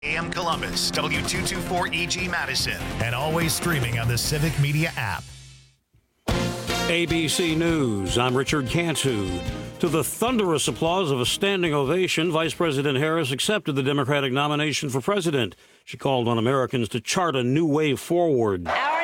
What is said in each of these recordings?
AM Columbus, W224EG Madison, and always streaming on the Civic Media app. ABC News, I'm Richard Cantu. To the thunderous applause of a standing ovation, Vice President Harris accepted the Democratic nomination for president. She called on Americans to chart a new way forward. Our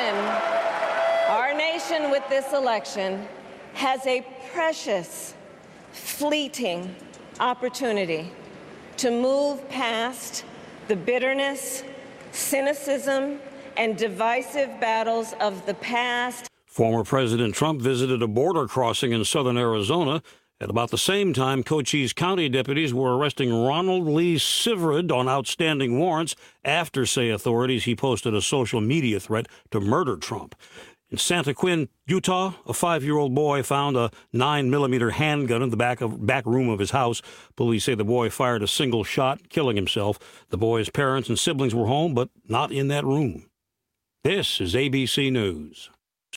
nation with this election has a precious, fleeting opportunity to move past the bitterness, cynicism, and divisive battles of the past. Former President Trump visited a border crossing in southern Arizona. At about the same time, Cochise County deputies were arresting Ronald Lee Siverud on outstanding warrants after, say authorities, he posted a social media threat to murder Trump. In Santa Quin, Utah, a 5-year-old boy found a 9mm handgun in the back room of his house. Police say the boy fired a single shot, killing himself. The boy's parents and siblings were home, but not in that room. This is ABC News.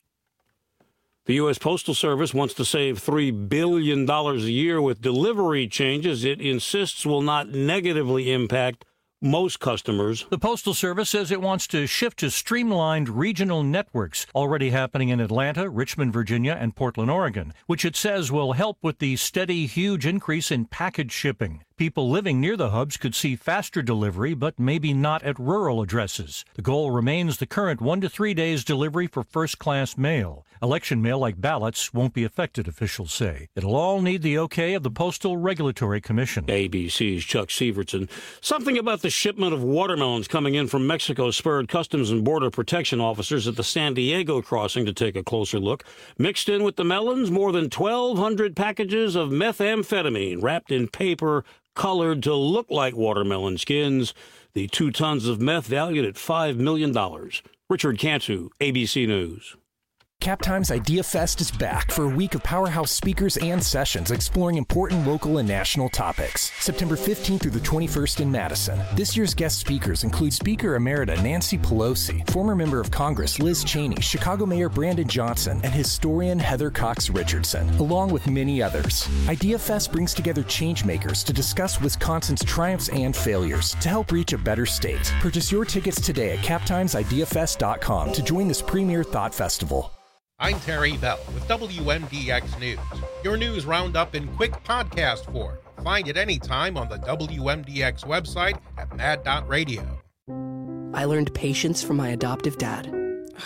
The U.S. Postal Service wants to save $3 billion a year with delivery changes it insists will not negatively impact most customers. The Postal Service says it wants to shift to streamlined regional networks already happening in Atlanta, Richmond, Virginia, and Portland, Oregon, which it says will help with the steady, huge increase in package shipping. People living near the hubs could see faster delivery, but maybe not at rural addresses. The goal remains the current 1 to 3 days delivery for first-class mail. Election mail, like ballots, won't be affected, officials say. It'll all need the okay of the Postal Regulatory Commission. ABC's Chuck Sievertson. Something about the shipment of watermelons coming in from Mexico spurred Customs and Border Protection officers at the San Diego crossing to take a closer look. Mixed in with the melons, more than 1,200 packages of methamphetamine wrapped in paper colored to look like watermelon skins. The 2 tons of meth valued at $5 million. Richard Cantu, ABC News. Captime's Idea Fest is back for a week of powerhouse speakers and sessions exploring important local and national topics. September 15th through the 21st in Madison. This year's guest speakers include Speaker Emerita Nancy Pelosi, former member of Congress Liz Cheney, Chicago Mayor Brandon Johnson, and historian Heather Cox Richardson, along with many others. Idea Fest brings together changemakers to discuss Wisconsin's triumphs and failures to help reach a better state. Purchase your tickets today at captimesideafest.com to join this premier thought festival. I'm Terry Bell with WMDX News, your news roundup in quick podcast form. Find it anytime on the WMDX website at mad.radio. I learned patience from my adoptive dad.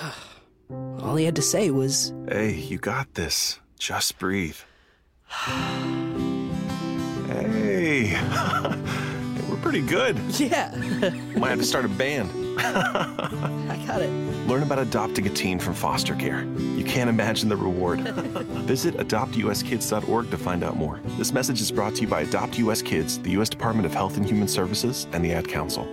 All he had to say was, "Hey, you got this. Just breathe." Hey, we're pretty good. Yeah. Might have to start a band. I got it. Learn about adopting a teen from foster care. You can't imagine the reward. Visit adoptuskids.org to find out more. This message is brought to you by Adopt US Kids, the U.S. Department of Health and Human Services, and the Ad Council.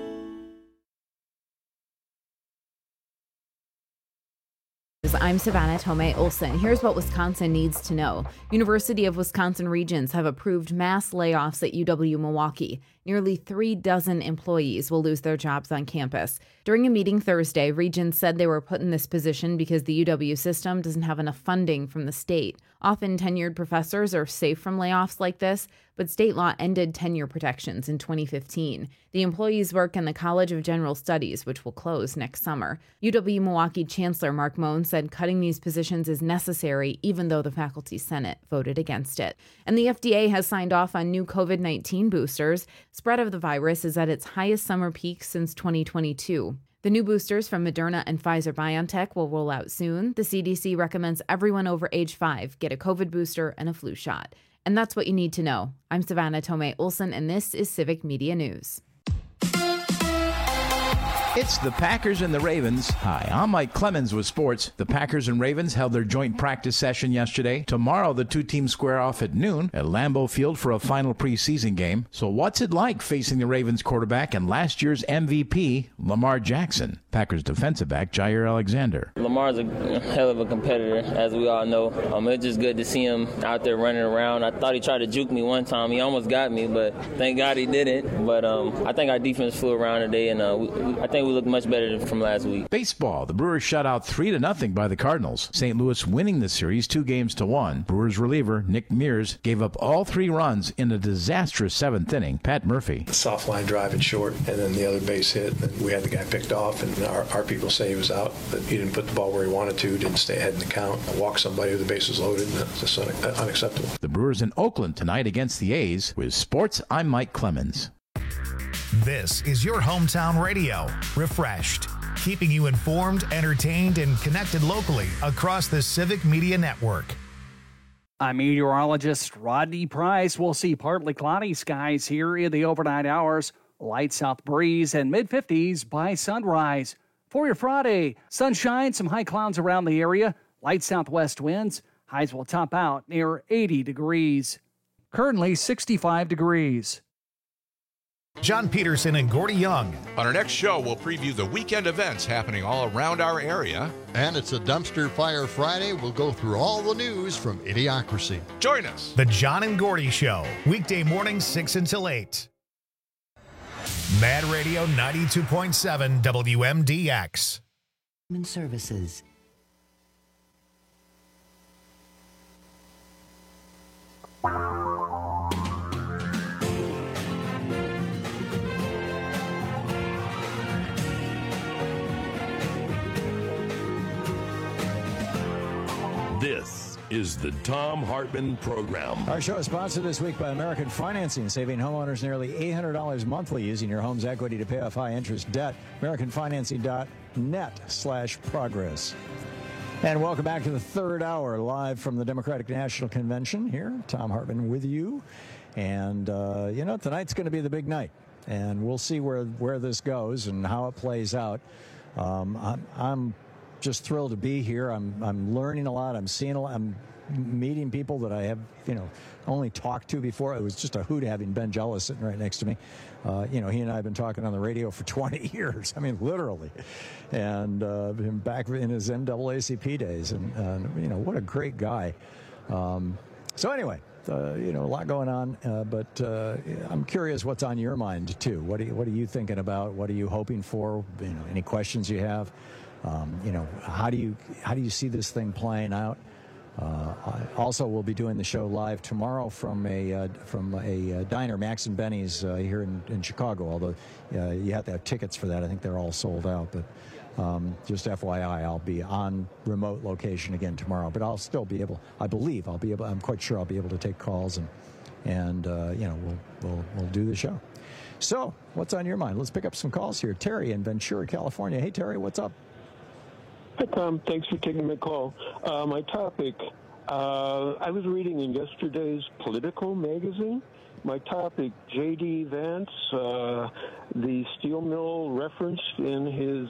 I'm Savannah Tomei Olson. Here's what Wisconsin needs to know. University of Wisconsin Regents have approved mass layoffs at UW-Milwaukee. Nearly 36 employees will lose their jobs on campus. During a meeting Thursday, Regents said they were put in this position because the UW system doesn't have enough funding from the state. Often tenured professors are safe from layoffs like this, but state law ended tenure protections in 2015. The employees work in the College of General Studies, which will close next summer. UW-Milwaukee Chancellor Mark Moen said cutting these positions is necessary, even though the Faculty Senate voted against it. And the FDA has signed off on new COVID-19 boosters. Spread of the virus is at its highest summer peak since 2022. The new boosters from Moderna and Pfizer-BioNTech will roll out soon. The CDC recommends everyone over age 5 get a COVID booster and a flu shot. And that's what you need to know. I'm Savannah Tomei Olson, and this is Civic Media News. It's the Packers and the Ravens. Hi, I'm Mike Clemens with sports. The Packers and Ravens held their joint practice session yesterday. Tomorrow, the two teams square off at noon at Lambeau Field for a final preseason game. So what's it like facing the Ravens quarterback and last year's MVP, Lamar Jackson? Packers defensive back Jair Alexander. Lamar's a hell of a competitor, as we all know. It's just good to see him out there running around. I thought he tried to juke me one time. He almost got me, but thank God he didn't. But I think our defense flew around today, and I think we look much better than from last week. Baseball. The Brewers shut out 3-0 by the Cardinals. St. Louis winning the series 2-1. Brewers reliever Nick Mears gave up all 3 runs in a disastrous 7th inning. Pat Murphy. Soft line drive and short, and then the other base hit. And we had the guy picked off, and our people say he was out, that he didn't put the ball where he wanted to, didn't stay ahead in the count, walk somebody with the bases loaded, and that's just unacceptable. The Brewers in Oakland tonight against the A's. With sports, I'm Mike Clemens. This is your hometown radio, Refreshed, keeping you informed, entertained, and connected locally across the Civic Media Network. I'm meteorologist Rodney Price. We'll see partly cloudy skies here in the overnight hours, light south breeze, and mid-50s by sunrise. For your Friday, sunshine, some high clouds around the area, light southwest winds. Highs will top out near 80 degrees. Currently 65 degrees. John Peterson and Gordy Young. On our next show, we'll preview the weekend events happening all around our area. And it's a Dumpster Fire Friday. We'll go through all the news from Idiocracy. Join us. The John and Gordy Show, weekday mornings 6 until 8. Mad Radio 92.7 WMDX. Services. This is the Thom Hartmann Program. Our show is sponsored this week by American Financing, saving homeowners nearly $800 monthly using your home's equity to pay off high-interest debt. AmericanFinancing.net/progress. And welcome back to the third hour, live from the Democratic National Convention here. Thom Hartmann with you. And, tonight's going to be the big night. And we'll see where this goes and how it plays out. I'm just thrilled to be here. I'm learning a lot. I'm seeing a lot. I'm meeting people that I have, only talked to before. It was just a hoot having Ben Jealous sitting right next to me. He and I have been talking on the radio for 20 years. I mean, literally. And him back in his NAACP days. And what a great guy. So anyway, a lot going on. But I'm curious what's on your mind, too. What are you thinking about? What are you hoping for? Any questions you have? How do you see this thing playing out? Also, we'll be doing the show live tomorrow from a diner, Max and Benny's, here in Chicago. Although you have to have tickets for that. I think they're all sold out. But just FYI, I'll be on remote location again tomorrow. But I'll still be able. I'm quite sure I'll be able to take calls and we'll do the show. So, what's on your mind? Let's pick up some calls here. Terry in Ventura, California. Hey, Terry, what's up? Hi, Tom. Thanks for taking my call. My topic, I was reading in yesterday's Politico magazine. My topic, J.D. Vance, the steel mill referenced in his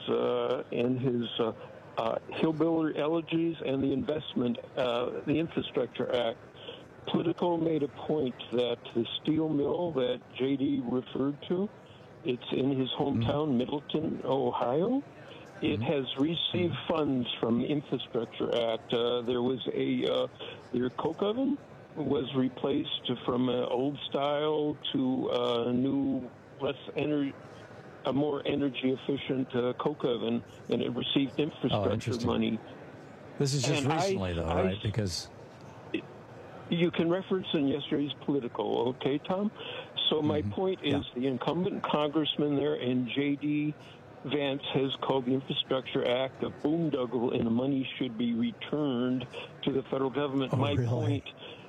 hillbilly elegies and the the Infrastructure Act. Politico made a point that the steel mill that J.D. referred to, it's in his hometown, Middleton, Ohio. It has received funds from the Infrastructure Act. There was their coke oven was replaced from an old style to a new, a more energy efficient coke oven, and it received infrastructure money. This is just recently, though, right? Because you can reference in yesterday's Politico, okay, Tom? So my point is the incumbent congressman there and J.D. Vance has called the Infrastructure Act a boondoggle, and the money should be returned to the federal government. My point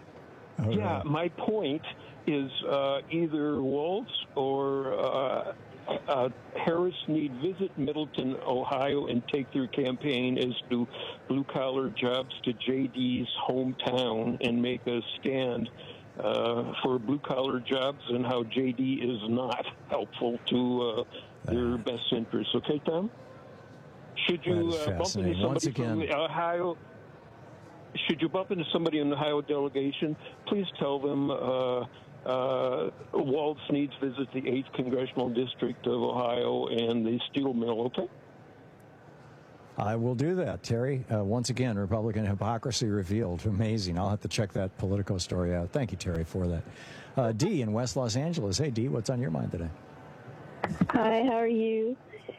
is either Waltz or Harris need visit Middleton, Ohio, and take their campaign as to blue-collar jobs to J.D.'s hometown and make a stand for blue-collar jobs and how J.D. is not helpful to their best interests. Okay, Tom? Should you bump into somebody from the Ohio? Should you bump into somebody in the Ohio delegation? Please tell them Waltz needs visit the 8th Congressional District of Ohio and the steel mill. Okay. I will do that, Terry. Once again, Republican hypocrisy revealed. Amazing. I'll have to check that Politico story out. Thank you, Terry, for that. Dee in West Los Angeles. Hey, Dee, what's on your mind today? Hi, how are you?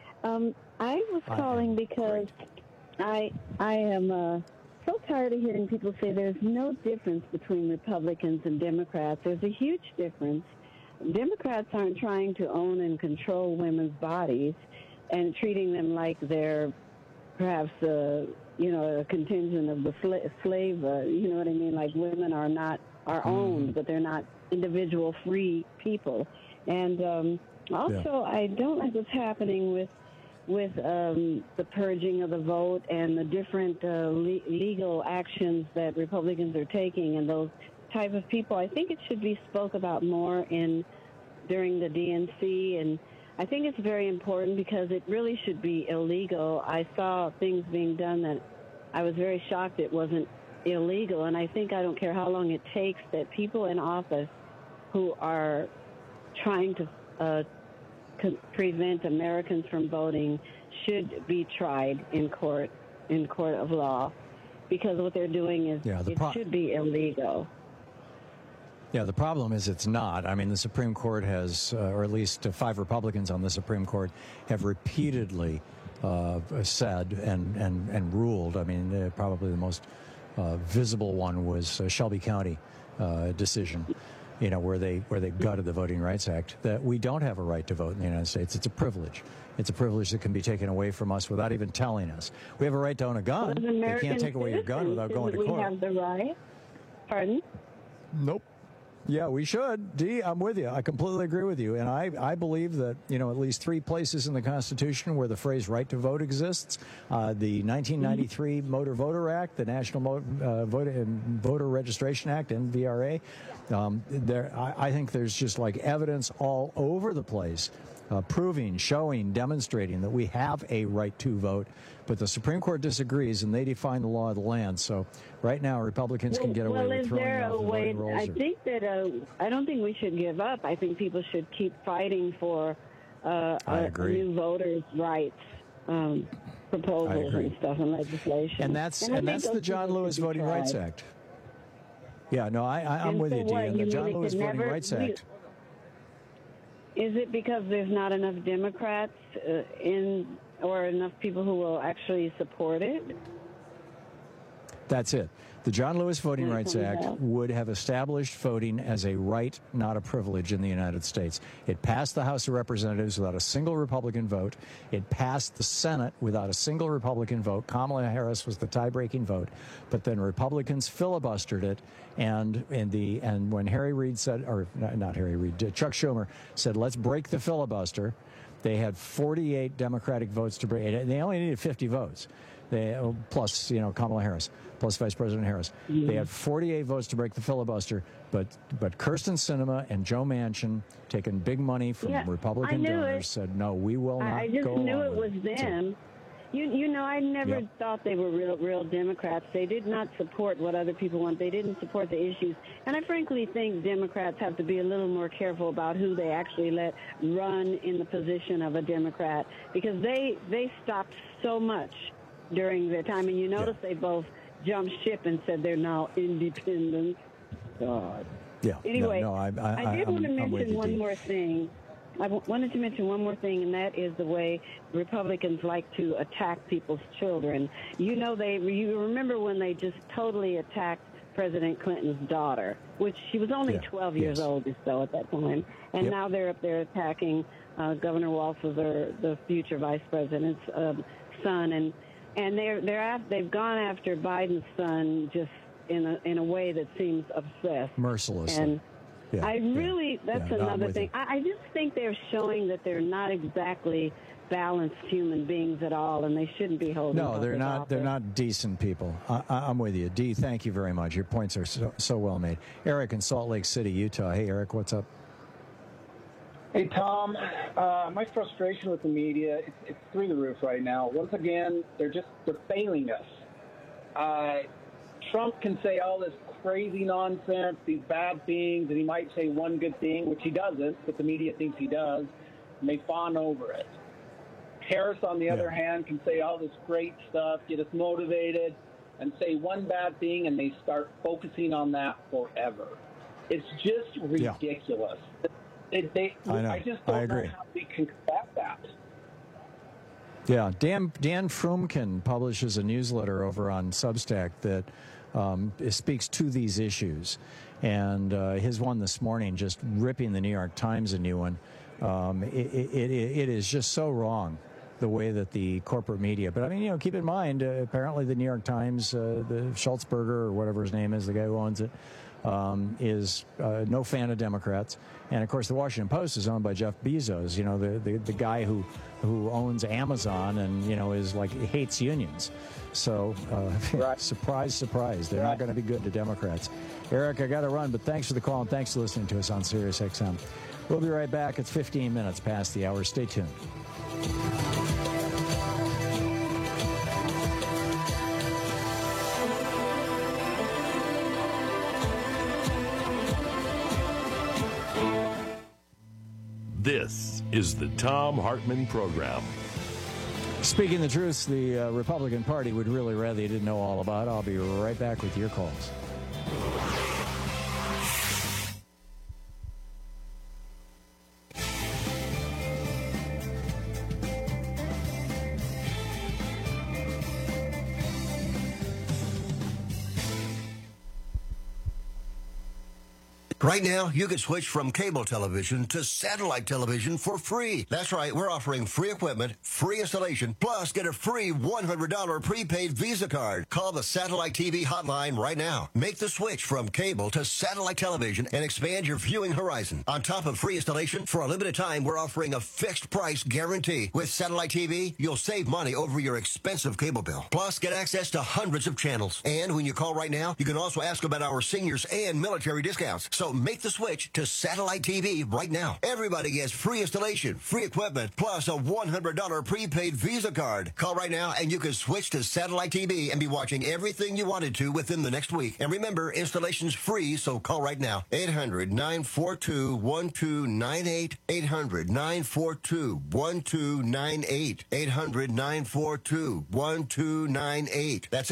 I was calling because I am so tired of hearing people say there's no difference between Republicans and Democrats. There's a huge difference. Democrats aren't trying to own and control women's bodies and treating them like they're perhaps, a contingent of the slave, you know what I mean? Like women are owned, but they're not individual free people. And also, I don't like what's happening with the purging of the vote and the different legal actions that Republicans are taking and those type of people. I think it should be spoke about more during the DNC, and I think it's very important because it really should be illegal. I saw things being done that I was very shocked it wasn't illegal, and I think I don't care how long it takes that people in office who are trying to prevent Americans from voting should be tried in court of law, because what they're doing is it should be illegal. Yeah, the problem is it's not. I mean, the Supreme Court has, or at least 5 Republicans on the Supreme Court have repeatedly said and ruled. I mean, probably the most visible one was Shelby County decision, where they gutted the Voting Rights Act, that we don't have a right to vote in the United States. It's a privilege. It's a privilege that can be taken away from us without even telling us. We have a right to own a gun. They can't take away your gun without going to court. We have the right. Pardon? Nope. Yeah, we should. Dee, I'm with you. I completely agree with you. And I believe that, at least 3 places in the Constitution where the phrase right to vote exists, the 1993 Motor Voter Act, the National Voter Registration Act, NVRA. I think there's just like evidence all over the place proving, showing, demonstrating that we have a right to vote. But the Supreme Court disagrees, and they define the law of the land. So right now, Republicans can get away with throwing out the voting rolls. I think that I don't think we should give up. I think people should keep fighting for new voters' rights proposals and stuff and legislation. And that's the John Lewis Voting Rights Act. Yeah, no, I'm with you, Dee. And the John Lewis Voting Rights Act. Is it because there's not enough Democrats or enough people who will actually support it? That's it. The John Lewis Voting Rights Act would have established voting as a right, not a privilege in the United States. It passed the House of Representatives without a single Republican vote. It passed the Senate without a single Republican vote. Kamala Harris was the tie-breaking vote. But then Republicans filibustered it, and when Harry Reid said, or not Harry Reid, Chuck Schumer said, let's break the filibuster, they had 48 Democratic votes to break it. They only needed 50 votes. Plus, Kamala Harris, plus Vice President Harris. They had 48 votes to break the filibuster, but Kyrsten Sinema and Joe Manchin, taking big money from Republican donors, said, no, we will not go along. I just knew it was them. I never thought they were real Democrats. They did not support what other people want. They didn't support the issues. And I frankly think Democrats have to be a little more careful about who they actually let run in the position of a Democrat, because they stopped so much during their time. And you notice they both jumped ship and said they're now independent. God. Yeah. Anyway, I did want to mention one more thing. I wanted to mention one more thing, and that is the way Republicans like to attack people's children. You remember when they just totally attacked President Clinton's daughter, which she was only 12 years old or so at that time, and now they're up there attacking Governor Walz's, the future vice president's son, and they've gone after Biden's son just in a way that seems obsessed, mercilessly. And that's another thing. I just think they're showing that they're not exactly balanced human beings at all, and they shouldn't be holding. No, they're not. Office. They're not decent people. I'm with you, Dee. Thank you very much. Your points are so well made. Eric in Salt Lake City, Utah. Hey, Eric, what's up? Hey, Tom. My frustration with the media, it's through the roof right now. Once again, they're failing us. Trump can say all this crazy nonsense, these bad things, and he might say one good thing, which he doesn't, but the media thinks he does, and they fawn over it. Harris, on the other hand, can say all this great stuff, get us motivated, and say one bad thing, and they start focusing on that forever. It's just ridiculous. I just don't know how we can combat that. Yeah, Dan Frumkin publishes a newsletter over on Substack that speaks to these issues. And his one this morning, just ripping the New York Times a new one, it is just so wrong, the way that the corporate media. But I mean, keep in mind, apparently the New York Times, the Schultzberger or whatever his name is, the guy who owns it, is no fan of Democrats. And of course, the Washington Post is owned by Jeff Bezos, the guy who owns Amazon and, is like, hates unions. So, surprise, surprise, they're not going to be good to Democrats. Eric, I got to run, but thanks for the call and thanks for listening to us on Sirius XM. We'll be right back. It's 15 minutes past the hour. Stay tuned. This is the Thom Hartmann Program. Speaking the truth, the Republican Party would really rather you didn't know all about. I'll be right back with your calls. Right now, you can switch from cable television to satellite television for free. That's right, we're offering free equipment, free installation, plus get a free $100 prepaid Visa card. Call the Satellite TV hotline right now. Make the switch from cable to satellite television and expand your viewing horizon. On top of free installation, for a limited time, we're offering a fixed price guarantee. With Satellite TV, you'll save money over your expensive cable bill. Plus, get access to hundreds of channels. And when you call right now, you can also ask about our seniors and military discounts. So make the switch to Satellite TV right now. Everybody gets free installation, free equipment, plus a $100 prepaid Visa card. Call right now and you can switch to Satellite TV and be watching everything you wanted to within the next week. And remember, installation's free, so call right now. 800-942-1298. 800-942-1298. 800-942-1298. That's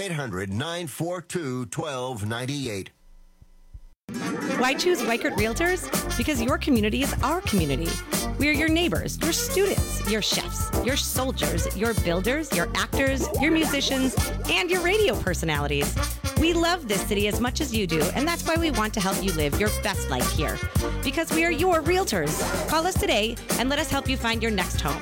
800-942-1298. Why choose Weichert Realtors? Because your community is our community. We are your neighbors, your students, your chefs, your soldiers, your builders, your actors, your musicians, and your radio personalities. We love this city as much as you do, and that's why we want to help you live your best life here. Because we are your realtors. Call us today and let us help you find your next home.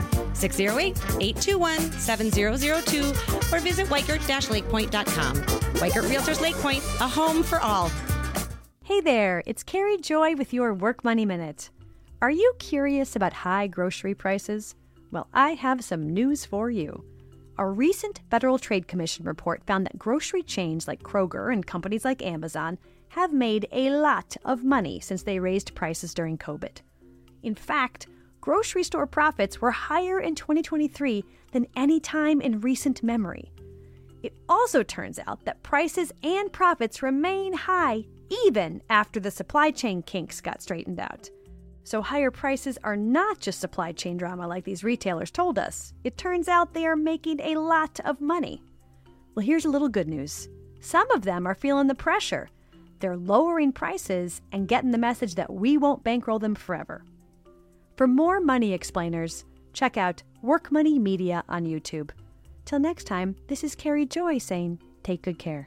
608-821-7002 or visit Weichert-lakepoint.com. Weichert Realtors Lake Point, a home for all. Hey there, it's Carrie Joy with your Work Money Minute. Are you curious about high grocery prices? Well, I have some news for you. A recent Federal Trade Commission report found that grocery chains like Kroger and companies like Amazon have made a lot of money since they raised prices during COVID. In fact, grocery store profits were higher in 2023 than any time in recent memory. It also turns out that prices and profits remain high even after the supply chain kinks got straightened out. So higher prices are not just supply chain drama like these retailers told us. It turns out they are making a lot of money. Well, here's a little good news. Some of them are feeling the pressure. They're lowering prices and getting the message that we won't bankroll them forever. For more money explainers, check out Work Money Media on YouTube. Till next time, this is Carrie Joy saying, take good care.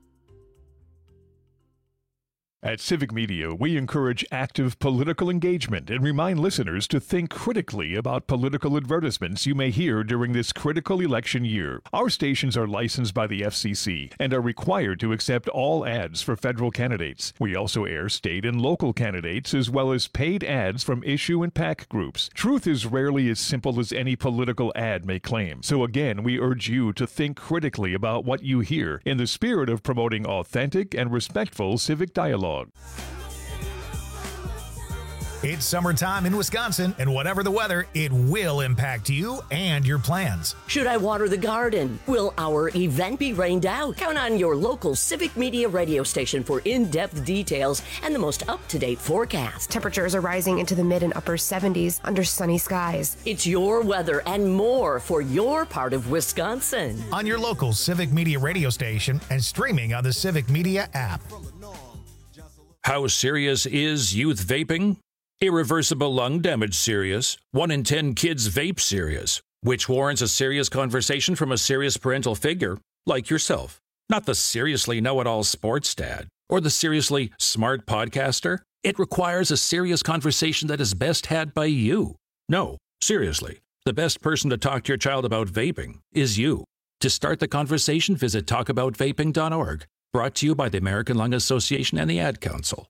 At Civic Media, we encourage active political engagement and remind listeners to think critically about political advertisements you may hear during this critical election year. Our stations are licensed by the FCC and are required to accept all ads for federal candidates. We also air state and local candidates as well as paid ads from issue and PAC groups. Truth is rarely as simple as any political ad may claim. So again, we urge you to think critically about what you hear in the spirit of promoting authentic and respectful civic dialogue. It's summertime in Wisconsin, and whatever the weather, it will impact you and your plans. Should I water the garden? Will our event be rained out? Count on your local Civic Media radio station for in-depth details and the most up-to-date forecast. Temperatures are rising into the mid and upper 70s under sunny skies. It's your weather and more for your part of Wisconsin. On your local Civic Media radio station and streaming on the Civic Media app. How serious is youth vaping? Irreversible lung damage serious. 1 in 10 kids vape serious, which warrants a serious conversation from a serious parental figure like yourself. Not the seriously know-it-all sports dad or the seriously smart podcaster. It requires a serious conversation that is best had by you. No, seriously, the best person to talk to your child about vaping is you. To start the conversation, visit talkaboutvaping.org. Brought to you by the American Lung Association and the Ad Council.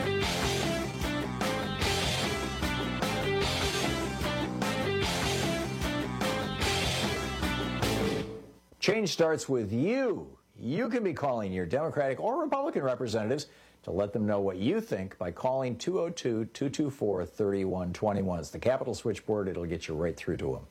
Change starts with you. You can be calling your Democratic or Republican representatives to let them know what you think by calling 202-224-3121. It's the Capitol switchboard. It'll get you right through to them.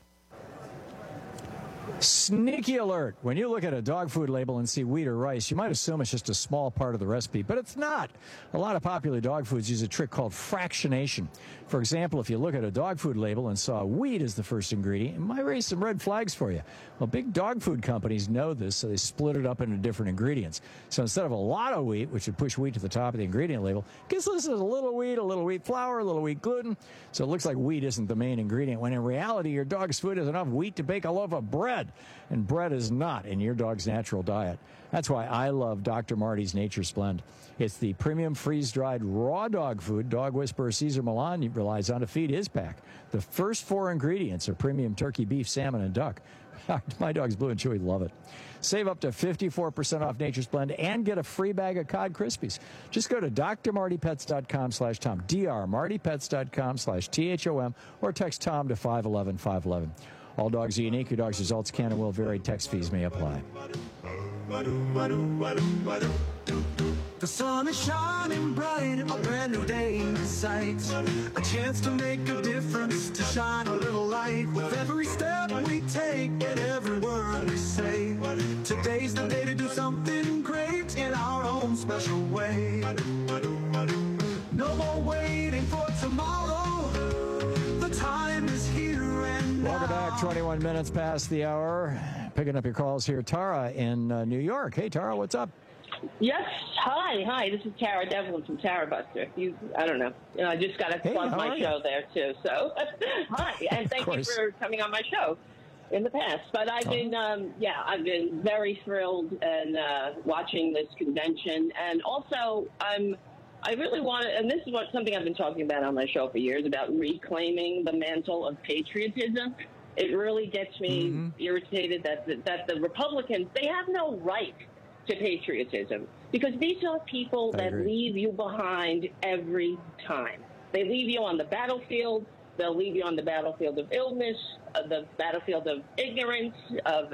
Sneaky alert. When you look at a dog food label and see wheat or rice, you might assume it's just a small part of the recipe, but it's not. A lot of popular dog foods use a trick called fractionation. For example, if you look at a dog food label and saw wheat as the first ingredient, it might raise some red flags for you. Well, big dog food companies know this, so they split it up into different ingredients. So instead of a lot of wheat, which would push wheat to the top of the ingredient label, it gets listed as a little wheat flour, a little wheat gluten. So it looks like wheat isn't the main ingredient, when in reality, your dog's food has enough wheat to bake a loaf of bread. And bread is not in your dog's natural diet. That's why I love Dr. Marty's Nature's Blend. It's the premium freeze-dried raw dog food dog whisperer Cesar Millan relies on to feed his pack. The first 4 ingredients are premium turkey, beef, salmon, and duck. My dogs Blue and Chewy love it. Save up to 54% off Nature's Blend and get a free bag of Cod Krispies. Just go to drmartypets.com/Tom, drmartypets.com/THOM, or text Tom to 511-511. All dogs are unique. Your dog's results can and will vary. Text fees may apply. The sun is shining bright, a brand new day in sight. A chance to make a difference, to shine a little light. With every step we take and every word we say, today's the day to do something great in our own special way. No more waiting for tomorrow. The time is here and now. Welcome back. 21 minutes past the hour. Picking up your calls here. Tara in New York. Hey, Tara, what's up? Yes. Hi. This is Tara Devlin from Tara Buster. I don't know. I just got to plug my show there, too. So, hi. And thank you for coming on my show in the past. But I've been, I've been very thrilled and watching this convention. And also, I really want to, and this is something I've been talking about on my show for years, about reclaiming the mantle of patriotism. It really gets me irritated that the Republicans, they have no right to patriotism, because these are people that leave you behind every time. They leave you on the battlefield. They'll leave you on the battlefield of illness, the battlefield of ignorance, of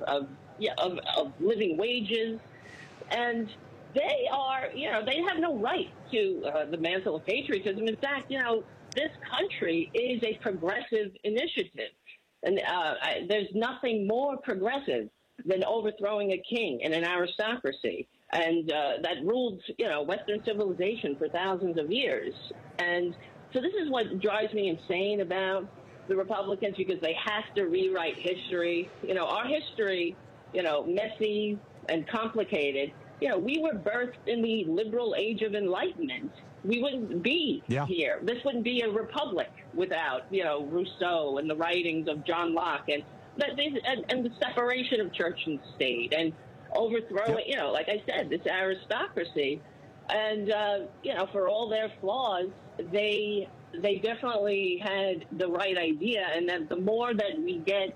living wages, and they are, they have no right to the mantle of patriotism. In fact, this country is a progressive initiative, and there's nothing more progressive than overthrowing a king and an aristocracy, and that ruled, Western civilization for thousands of years. And so this is what drives me insane about the Republicans, because they have to rewrite history. Our history, messy and complicated. We were birthed in the liberal age of enlightenment. We wouldn't be here. This wouldn't be a republic without, Rousseau and the writings of John Locke and the separation of church and state, and overthrowing, like I said, this aristocracy. And, for all their flaws, they definitely had the right idea. And that the more that we get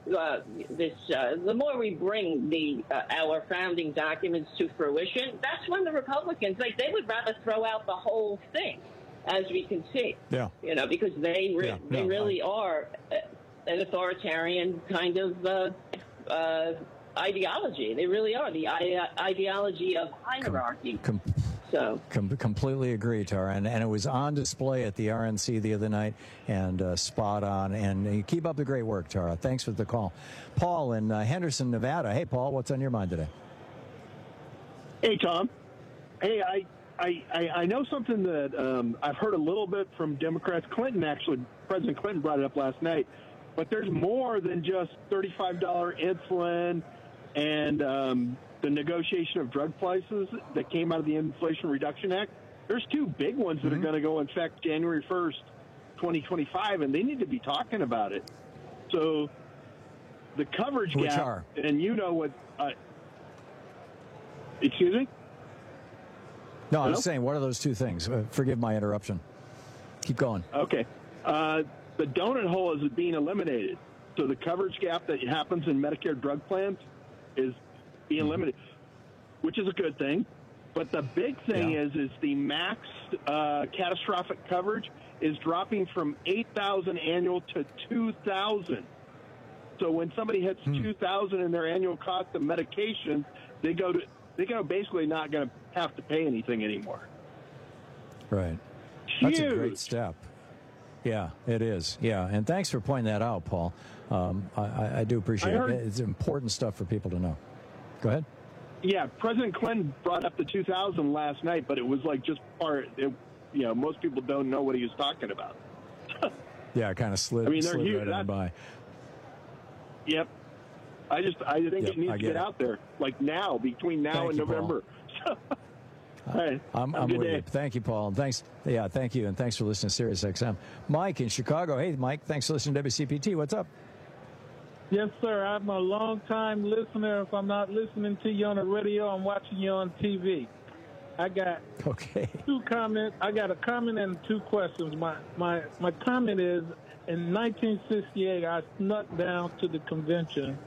the more we bring our founding documents to fruition, that's when the Republicans, they would rather throw out the whole thing, as we can see. Yeah. Because they really are an authoritarian kind of ideology. They really are the ideology of hierarchy. So completely agree, Tara. And it was on display at the RNC the other night, and spot on. And you keep up the great work, Tara. Thanks for the call. Paul in Henderson, Nevada. Hey, Paul, what's on your mind today? Hey, Tom. Hey, I know something that I've heard a little bit from Democrats. President Clinton brought it up last night. But there's more than just $35 insulin and the negotiation of drug prices that came out of the Inflation Reduction Act. There's two big ones that are going to go in effect January 1st, 2025, and they need to be talking about it. So the coverage Which gap, are? And you know what, excuse me? No, I was saying, what are those two things? Forgive my interruption. Keep going. Okay. The donut hole is being eliminated. So the coverage gap that happens in Medicare drug plans is being limited, which is a good thing. But the big thing is the max catastrophic coverage is dropping from $8,000 annual to $2,000. So when somebody hits $2,000 in their annual cost of medication, they go basically not going to have to pay anything anymore. Right. That's a great step. Yeah, it is. Yeah, and thanks for pointing that out, Paul. I do appreciate it. It's important stuff for people to know. Go ahead. Yeah, President Clinton brought up the 2000 last night, but it was like just most people don't know what he was talking about. Yeah, it kind of slid right on by. Yep. I think it needs to get out there, like now, between now and November. Hey, I'm with you. Thank you, Paul. And thanks. Yeah, thank you. And thanks for listening to Sirius XM. Mike in Chicago. Hey, Mike, thanks for listening to WCPT. What's up? Yes, sir. I'm a long-time listener. If I'm not listening to you on the radio, I'm watching you on TV. I got two comments. I got a comment and two questions. My comment is, in 1968, I snuck down to the convention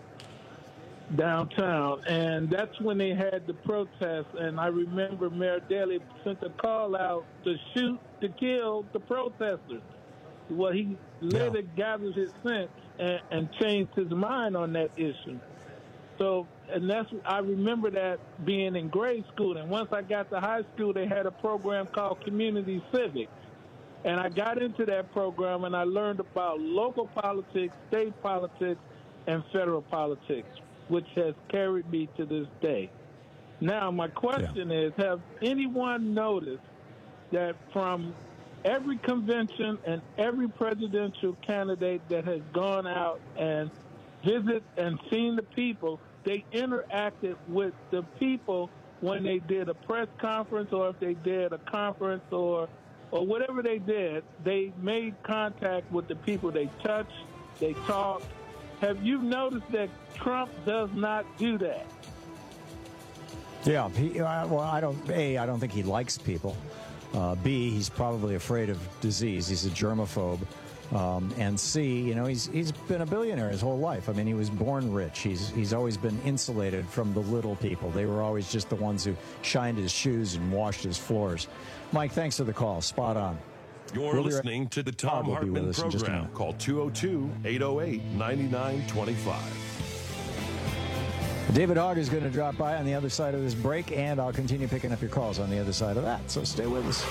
downtown, and that's when they had the protest. And I remember Mayor Daley sent a call out to kill the protesters. Well, he later gathered his sense and changed his mind on that issue. So, and I remember that being in grade school. And once I got to high school, they had a program called Community Civics. And I got into that program, and I learned about local politics, state politics, and federal politics, which has carried me to this day. Now, my question is, have anyone noticed that from every convention and every presidential candidate that has gone out and visited and seen the people, they interacted with the people when they did a press conference, or if they did a conference or whatever they did, they made contact with the people. They touched, they talked. Have you noticed that Trump does not do that? Yeah, I don't think he likes people. B, he's probably afraid of disease. He's a germaphobe. And C, he's been a billionaire his whole life. I mean, he was born rich. He's always been insulated from the little people. They were always just the ones who shined his shoes and washed his floors. Mike, thanks for the call. Spot on. You're listening to the Tom Hartman program. Call 202-808-9925. David Hogg is going to drop by on the other side of this break, and I'll continue picking up your calls on the other side of that. So stay with us.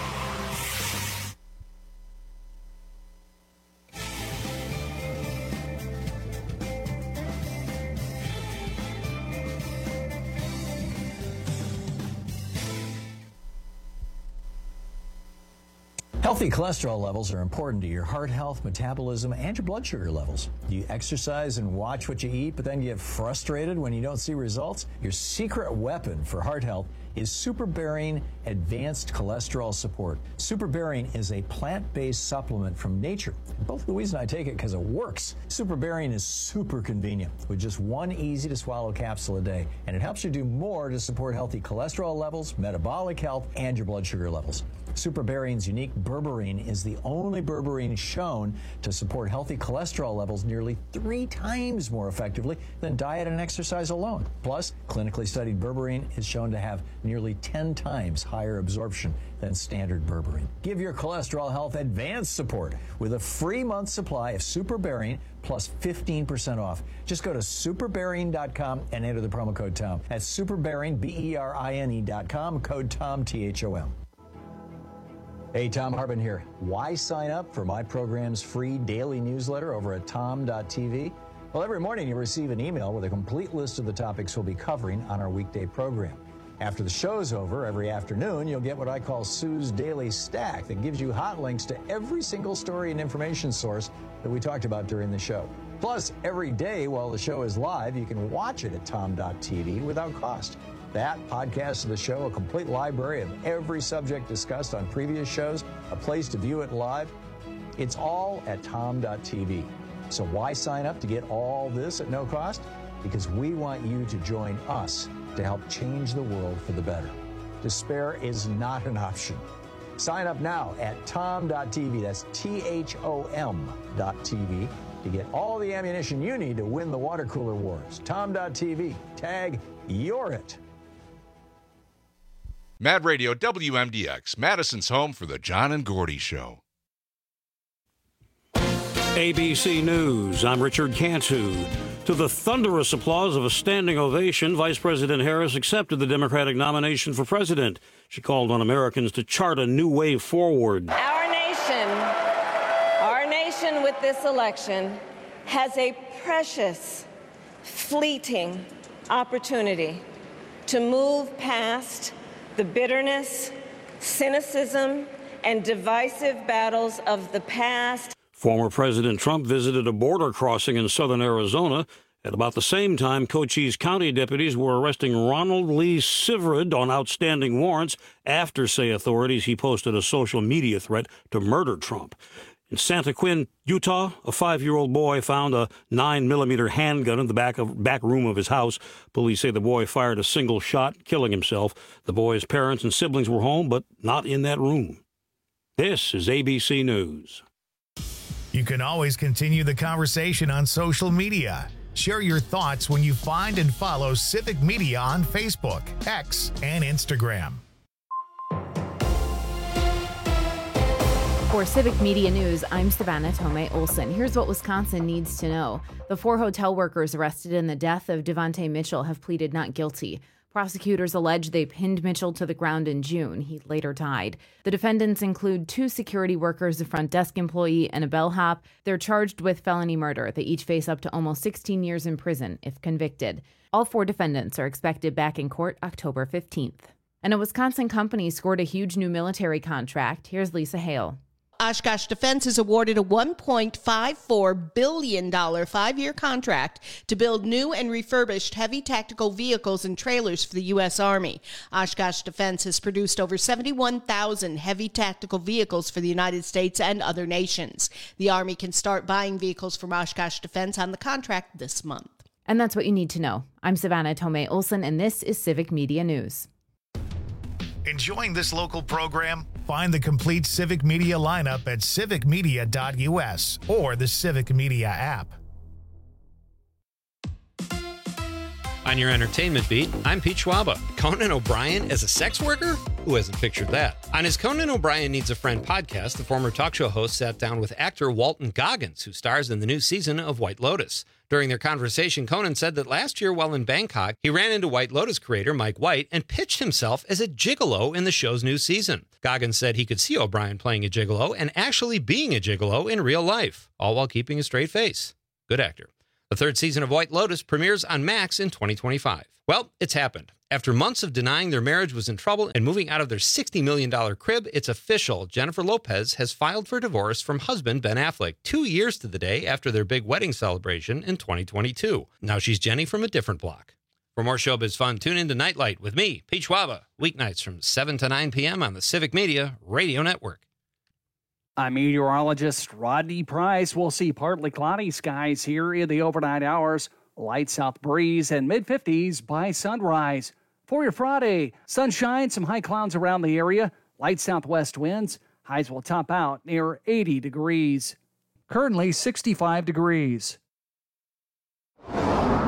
Healthy cholesterol levels are important to your heart health, metabolism, and your blood sugar levels. Do you exercise and watch what you eat, but then get frustrated when you don't see results? Your secret weapon for heart health is SuperBarian Advanced Cholesterol Support. SuperBarian is a plant-based supplement from nature. Both Louise and I take it because it works. SuperBarian is super convenient with just one easy-to-swallow capsule a day, and it helps you do more to support healthy cholesterol levels, metabolic health, and your blood sugar levels. SuperBarian's unique berberine is the only berberine shown to support healthy cholesterol levels nearly 3 times more effectively than diet and exercise alone. Plus, clinically studied berberine is shown to have nearly 10 times higher absorption than standard berberine. Give your cholesterol health advanced support with a free month supply of Superberine plus 15% off. Just go to superberine.com and enter the promo code TOM. That's superberine, BERINE.com, code TOM, THOM. Hey, Thom Hartmann here. Why sign up for my program's free daily newsletter over at tom.tv? Well, every morning you receive an email with a complete list of the topics we'll be covering on our weekday program. After the show's over, every afternoon, you'll get what I call Sue's Daily Stack that gives you hot links to every single story and information source that we talked about during the show. Plus, every day while the show is live, you can watch it at tom.tv without cost. That, podcast of the show, a complete library of every subject discussed on previous shows, a place to view it live, it's all at tom.tv. So why sign up to get all this at no cost? Because we want you to join us to help change the world for the better. Despair is not an option. Sign up now at tom.tv, that's THOM.tv, to get all the ammunition you need to win the water cooler wars. tom.tv, tag You're It. Mad Radio WMDX, Madison's home for the John and Gordy Show. ABC News, I'm Richard Cantu. To the thunderous applause of a standing ovation, Vice President Harris accepted the Democratic nomination for president. She called on Americans to chart a new way forward. Our nation with this election has a precious, fleeting opportunity to move past the bitterness, cynicism, and divisive battles of the past. Former President Trump visited a border crossing in southern Arizona. At about the same time, Cochise County deputies were arresting Ronald Lee Siverud on outstanding warrants after, say authorities, he posted a social media threat to murder Trump. In Santa Quin, Utah, a 5-year-old boy found a 9mm handgun in the back room of his house. Police say the boy fired a single shot, killing himself. The boy's parents and siblings were home, but not in that room. This is ABC News. You can always continue the conversation on social media. Share your thoughts when you find and follow Civic Media on Facebook, X, and Instagram. For Civic Media News, I'm Savannah Tomei Olson. Here's what Wisconsin needs to know. The 4 hotel workers arrested in the death of Devontae Mitchell have pleaded not guilty. Prosecutors allege they pinned Mitchell to the ground in June. He later died. The defendants include 2 security workers, a front desk employee, and a bellhop. They're charged with felony murder. They each face up to almost 16 years in prison if convicted. All 4 defendants are expected back in court October 15th. And a Wisconsin company scored a huge new military contract. Here's Lisa Hale. Oshkosh Defense is awarded a $1.54 billion 5-year contract to build new and refurbished heavy tactical vehicles and trailers for the U.S. Army. Oshkosh Defense has produced over 71,000 heavy tactical vehicles for the United States and other nations. The Army can start buying vehicles from Oshkosh Defense on the contract this month. And that's what you need to know. I'm Savannah Tomei Olson, and this is Civic Media News. Enjoying this local program? Find the complete Civic Media lineup at civicmedia.us or the Civic Media app. On your entertainment beat, I'm Pete Schwaba. Conan O'Brien as a sex worker? Who hasn't pictured that? On his Conan O'Brien Needs a Friend podcast, the former talk show host sat down with actor Walton Goggins, who stars in the new season of White Lotus. During their conversation, Conan said that last year while in Bangkok, he ran into White Lotus creator Mike White and pitched himself as a gigolo in the show's new season. Goggins said he could see O'Brien playing a gigolo and actually being a gigolo in real life, all while keeping a straight face. Good actor. The 3rd season of White Lotus premieres on Max in 2025. Well, it's happened. After months of denying their marriage was in trouble and moving out of their $60 million crib, it's official. Jennifer Lopez has filed for divorce from husband Ben Affleck 2 years to the day after their big wedding celebration in 2022. Now she's Jenny from a different block. For more showbiz fun, tune in to Nightlight with me, Pete Schwaba, weeknights from 7 to 9 p.m. on the Civic Media Radio Network. I'm meteorologist Rodney Price. We'll see partly cloudy skies here in the overnight hours. Light south breeze and mid-50s by sunrise. For your Friday, sunshine, some high clouds around the area. Light southwest winds. Highs will top out near 80 degrees. Currently 65 degrees.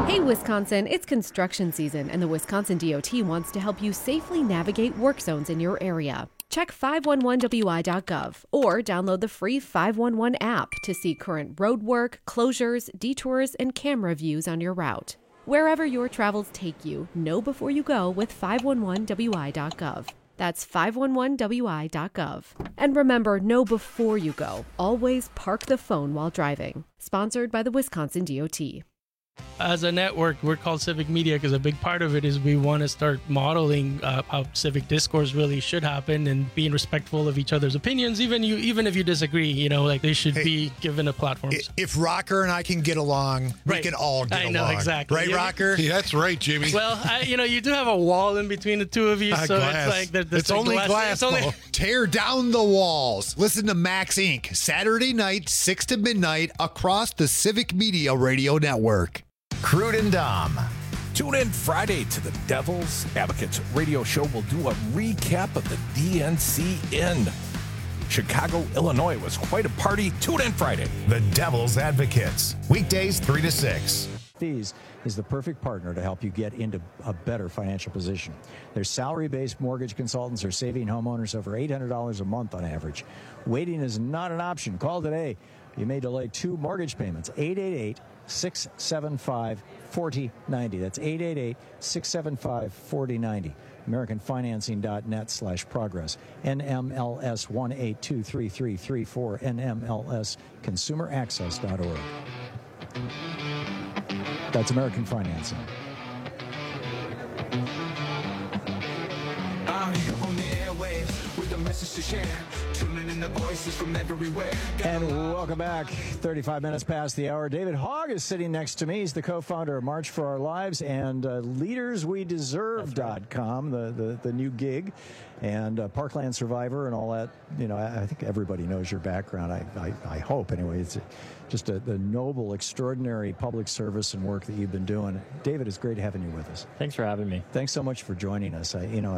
Hey, Wisconsin, it's construction season, and the Wisconsin DOT wants to help you safely navigate work zones in your area. Check 511wi.gov or download the free 511 app to see current road work, closures, detours, and camera views on your route. Wherever your travels take you, know before you go with 511wi.gov. That's 511wi.gov. And remember, know before you go. Always park the phone while driving. Sponsored by the Wisconsin DOT. As a network, we're called Civic Media because a big part of it is we want to start modeling how civic discourse really should happen and being respectful of each other's opinions, even if you disagree. Like they should be given a platform. If Rocker and I can get along, we can all get along. I know, exactly. Right, Rocker? Yeah, that's right, Jimmy. Well, you do have a wall in between the two of you, so glass. It's like it's only glass. Tear down the walls. Listen to Max Inc. Saturday night, 6 to midnight, across the Civic Media Radio Network. Crude and Dom. Tune in Friday to the Devil's Advocates radio show. We'll do a recap of the DNC in Chicago, Illinois. It was quite a party. Tune in Friday. The Devil's Advocates. Weekdays 3 to 6. Fees is the perfect partner to help you get into a better financial position. Their salary-based mortgage consultants are saving homeowners over $800 a month on average. Waiting is not an option. Call today. You may delay 2 mortgage payments. 888-675-4090. That's 888-675-4090. AmericanFinancing.net/progress. NMLS 1823334. NMLS ConsumerAccess.org. That's American Financing. I'm here on the airwaves with a message to share. Tuning in the voices from everywhere. And welcome back. 35 minutes past the hour. David Hogg is sitting next to me. He's the co-founder of March for Our Lives and LeadersWeDeserve.com, the new gig, and Parkland Survivor and all that. I think everybody knows your background. I hope anyway. It's just the noble, extraordinary public service and work that you've been doing. David, it's great having you with us. Thanks for having me. Thanks so much for joining us.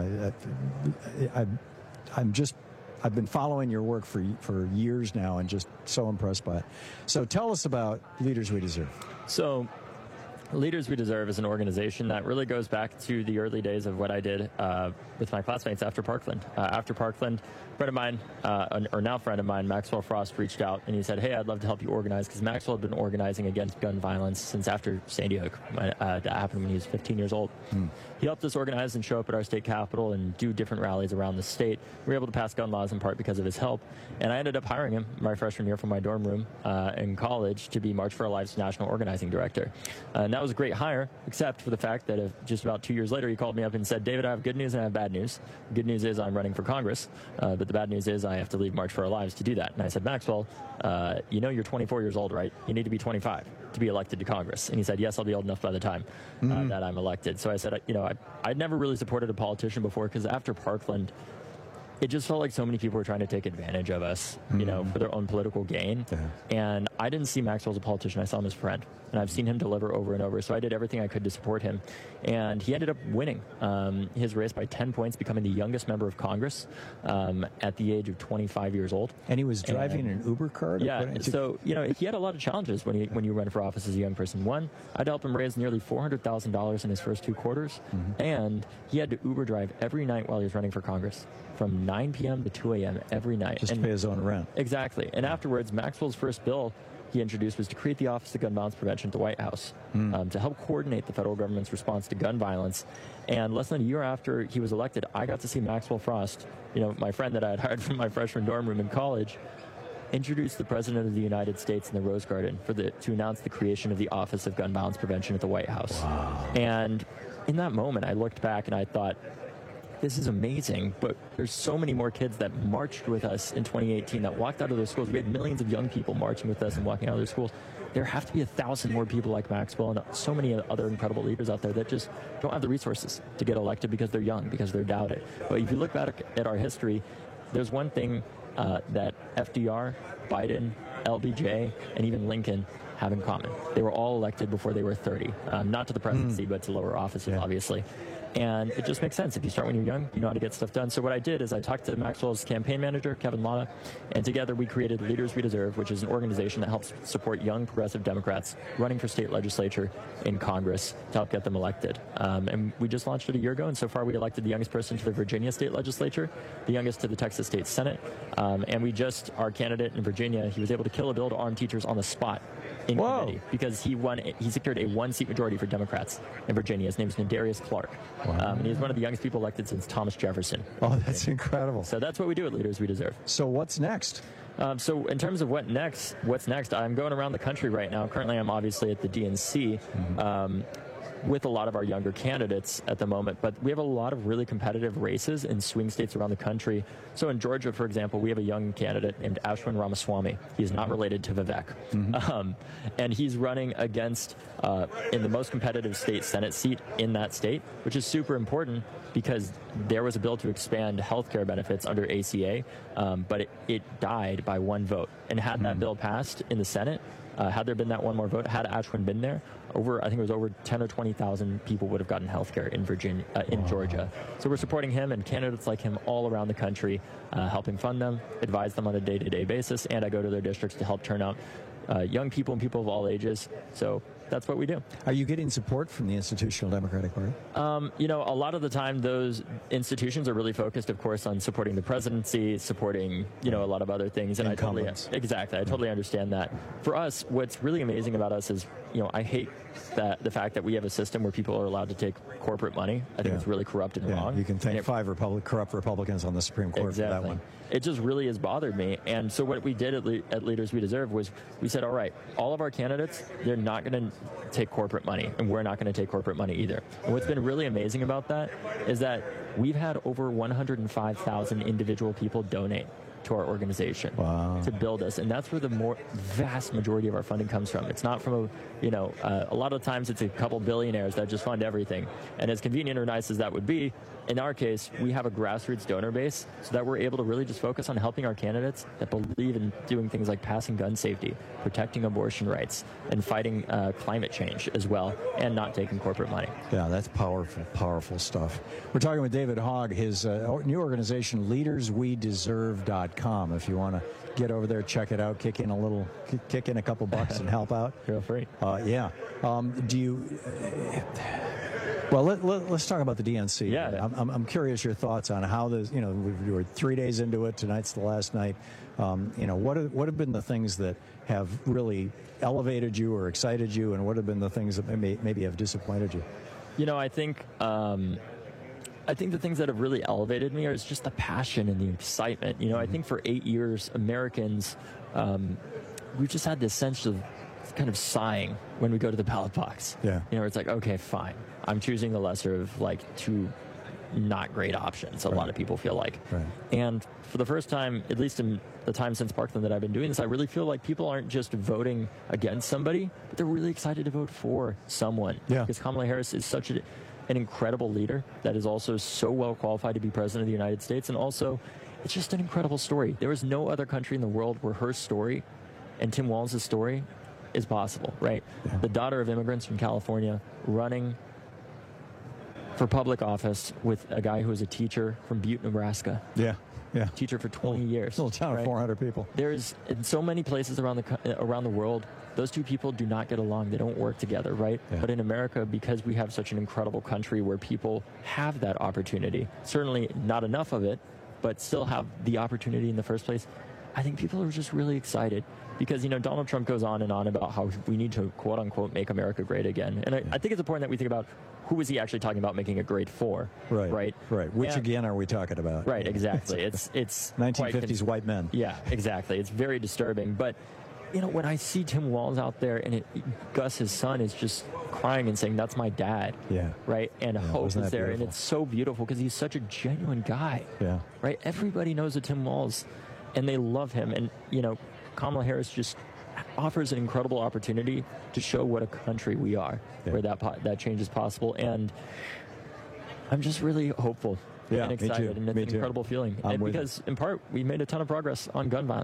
I've been following your work for years now and just so impressed by it. So tell us about Leaders We Deserve. So Leaders We Deserve is an organization that really goes back to the early days of what I did with my classmates after Parkland. After Parkland, a friend of mine, or now friend of mine, Maxwell Frost, reached out and he said, hey, I'd love to help you organize, because Maxwell had been organizing against gun violence since after Sandy Hook. That happened when he was 15 years old. He helped us organize and show up at our state capitol and do different rallies around the state. We were able to pass gun laws in part because of his help. And I ended up hiring him my freshman year from my dorm room in college to be March for Our Lives National Organizing Director. And that was a great hire, except for the fact that just about 2 years later, he called me up and said, David, I have good news and I have bad news. The good news is I'm running for Congress, but the bad news is I have to leave March for Our Lives to do that. And I said, Maxwell, you're 24 years old, right? You need to be 25 to be elected to Congress. And he said, yes, I'll be old enough by the time that I'm elected. So I said, I'd never really supported a politician before, because after Parkland, it just felt like so many people were trying to take advantage of us, for their own political gain. And I didn't see Maxwell as a politician. I saw him as a friend. And I've seen him deliver over and over. So I did everything I could to support him. And he ended up winning his race by 10 points, becoming the youngest member of Congress at the age of 25 years old. And he was driving an Uber car? Yeah. So, he had a lot of challenges when you run for office as a young person. One, I'd help him raise nearly $400,000 in his first 2 quarters. And he had to Uber drive every night while he was running for Congress, from 9 p.m. to 2 a.m. every night. Just to pay his own rent. Exactly. And afterwards, Maxwell's first bill he introduced was to create the Office of Gun Violence Prevention at the White House to help coordinate the federal government's response to gun violence. And less than a year after he was elected, I got to see Maxwell Frost, my friend that I had hired from my freshman dorm room in college, introduce the President of the United States in the Rose Garden to announce the creation of the Office of Gun Violence Prevention at the White House. Wow. And in that moment, I looked back and I thought, this is amazing, but there's so many more kids that marched with us in 2018 that walked out of their schools. We had millions of young people marching with us and walking out of their schools. There have to be 1,000 more people like Maxwell and so many other incredible leaders out there that just don't have the resources to get elected because they're young, because they're doubted. But if you look back at our history, there's one thing that FDR, Biden, LBJ, and even Lincoln have in common. They were all elected before they were 30, not to the presidency, but to lower offices, obviously. And it just makes sense. If you start when you're young, you know how to get stuff done. So what I did is I talked to Maxwell's campaign manager, Kevin Lana, and together we created Leaders We Deserve, which is an organization that helps support young progressive Democrats running for state legislature in Congress to help get them elected. And we just launched it a year ago, and so far we elected the youngest person to the Virginia state legislature, the youngest to the Texas state Senate, and our candidate in Virginia, he was able to kill a bill to arm teachers on the spot in committee because he secured a one-seat majority for Democrats in Virginia. His name is Nadarius Clark. Wow. And he's one of the youngest people elected since Thomas Jefferson. Oh, that's incredible. So that's what we do at Leaders We Deserve. So what's next? So in terms of what's next, I'm going around the country right now. Currently, I'm obviously at the DNC. With a lot of our younger candidates at the moment, but we have a lot of really competitive races in swing states around the country. So in Georgia, for example, we have a young candidate named Ashwin Ramaswamy. He's not related to Vivek. And he's running against, in the most competitive state Senate seat in that state, which is super important because there was a bill to expand health care benefits under ACA, but it died by one vote. And had that bill passed in the Senate, had there been that one more vote, had Ashwin been there, I think it was over 10 or 20,000 people would have gotten health care in Georgia. So we're supporting him and candidates like him all around the country, helping fund them, advise them on a day-to-day basis, and I go to their districts to help turn out young people and people of all ages. So that's what we do. Are you getting support from the Institutional Democratic Party? A lot of the time those institutions are really focused, of course, on supporting the presidency, supporting, a lot of other things. And I totally understand that. For us, what's really amazing about us is, I hate the fact that we have a system where people are allowed to take corporate money. I think it's really corrupt and wrong. You can thank five corrupt Republicans on the Supreme Court for that one. It just really has bothered me. And so what we did at Leaders We Deserve was we said, all right, all of our candidates, they're not going to take corporate money, and we're not going to take corporate money either. And what's been really amazing about that is that we've had over 105,000 individual people donate to our organization to build us, and that's where the vast majority of our funding comes from. It's not from a lot of times it's a couple billionaires that just fund everything, and as convenient or nice as that would be, in our case, we have a grassroots donor base so that we're able to really just focus on helping our candidates that believe in doing things like passing gun safety, protecting abortion rights, and fighting climate change as well, and not taking corporate money. Yeah, that's powerful stuff. We're talking with David Hogg, his new organization, LeadersWeDeserve.com. If you want to get over there, check it out, kick in a couple bucks and help out. Feel free. Well, let's talk about the DNC. Yeah, I'm curious your thoughts on how this. We were 3 days into it. Tonight's the last night. What have been the things that have really elevated you or excited you, and what have been the things that maybe have disappointed you? I think the things that have really elevated me is just the passion and the excitement. I think for 8 years, Americans, we've just had this sense of kind of sighing when we go to the ballot box. Yeah. It's like, okay, fine. I'm choosing the lesser of two not great options, a lot of people feel like. Right. And for the first time, at least in the time since Parkland that I've been doing this, I really feel like people aren't just voting against somebody, but they're really excited to vote for someone. Yeah. Because Kamala Harris is such an incredible leader that is also so well qualified to be president of the United States. And also, it's just an incredible story. There is no other country in the world where her story and Tim Walz's story is possible, right? Yeah. The daughter of immigrants from California running for public office with a guy who was a teacher from Butte, Nebraska. Yeah. Teacher for 20 years. Little town of 400 people. There's in so many places around the world, those two people do not get along. They don't work together, right? Yeah. But in America, because we have such an incredible country where people have that opportunity, certainly not enough of it, but still have the opportunity in the first place, I think people are just really excited. Because, Donald Trump goes on and on about how we need to, quote unquote, make America great again. And I think it's important that we think about who is he actually talking about making it great for. Right. Which again are we talking about? Right, exactly. It's 1950s white men. Yeah, exactly. It's very disturbing. But, when I see Tim Walz out there and Gus, his son, is just crying and saying, that's my dad. Yeah. Right? And Hope is there. Beautiful? And it's so beautiful because he's such a genuine guy. Yeah. Right? Everybody knows a Tim Walz and they love him. And, Kamala Harris just offers an incredible opportunity to show what a country we are, where that change is possible. And I'm just really hopeful and excited. And it's an incredible feeling. And because, in part, we made a ton of progress on gun violence.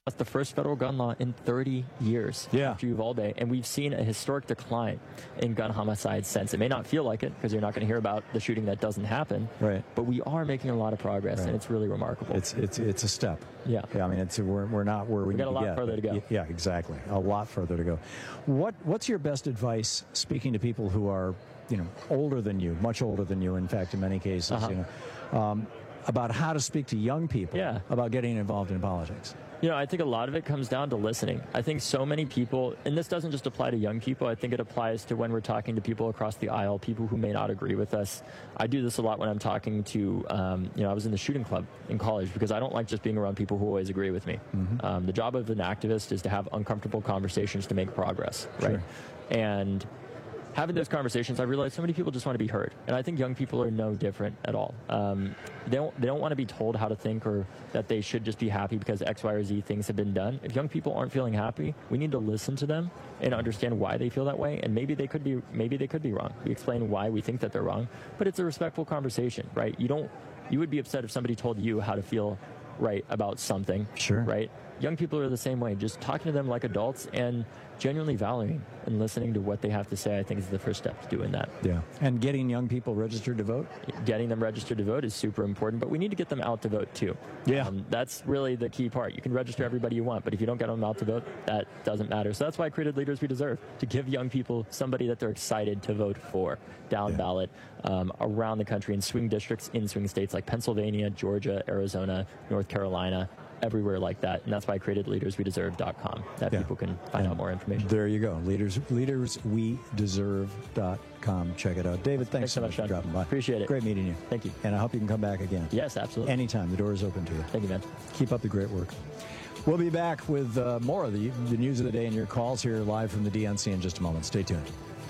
That's the first federal gun law in 30 years after Uvalde, and we've seen a historic decline in gun homicides since. It may not feel like it because you're not going to hear about the shooting that doesn't happen, right? But we are making a lot of progress, and it's really remarkable. It's a step. Yeah. I mean, we're not where we got a need to lot get. further to go. Yeah, exactly. A lot further to go. What's your best advice speaking to people who are, older than you, much older than you, in fact, in many cases, about how to speak to young people about getting involved in politics? I think a lot of it comes down to listening. I think so many people, and this doesn't just apply to young people, I think it applies to when we're talking to people across the aisle, people who may not agree with us. I do this a lot when I'm talking to, I was in the shooting club in college because I don't like just being around people who always agree with me. Mm-hmm. The job of an activist is to have uncomfortable conversations to make progress, right? Sure. And having those conversations, I realize so many people just want to be heard, and I think young people are no different at all. They don't want to be told how to think or that they should just be happy because X, Y, or Z things have been done. If young people aren't feeling happy, we need to listen to them and understand why they feel that way. And maybe they could be wrong. We explain why we think that they're wrong, but it's a respectful conversation, right? You would be upset if somebody told you how to feel right about something, sure, right? Young people are the same way. Just talking to them like adults and genuinely valuing and listening to what they have to say, I think, is the first step to doing that. Yeah. And getting young people registered to vote? Getting them registered to vote is super important, but we need to get them out to vote too. Yeah. That's really the key part. You can register everybody you want, but if you don't get them out to vote, that doesn't matter. So that's why I created Leaders We Deserve, to give young people somebody that they're excited to vote for, down ballot, around the country in swing districts, in swing states like Pennsylvania, Georgia, Arizona, North Carolina, everywhere like that. And that's why I created leaderswedeserve.com, that people can find out more information. There you go. Leaderswedeserve.com. Check it out. David, thanks so much for dropping by. Appreciate it. Great meeting you. Thank you. And I hope you can come back again. Yes, absolutely. Anytime. The door is open to you. Thank you, man. Keep up the great work. We'll be back with more of the news of the day and your calls here live from the DNC in just a moment. Stay tuned.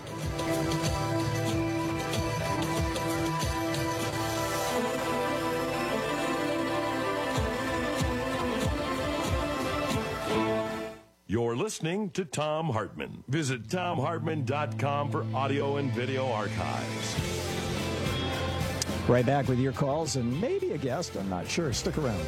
You're listening to Thom Hartmann. Visit ThomHartmann.com for audio and video archives. Right back with your calls and maybe a guest. I'm not sure. Stick around.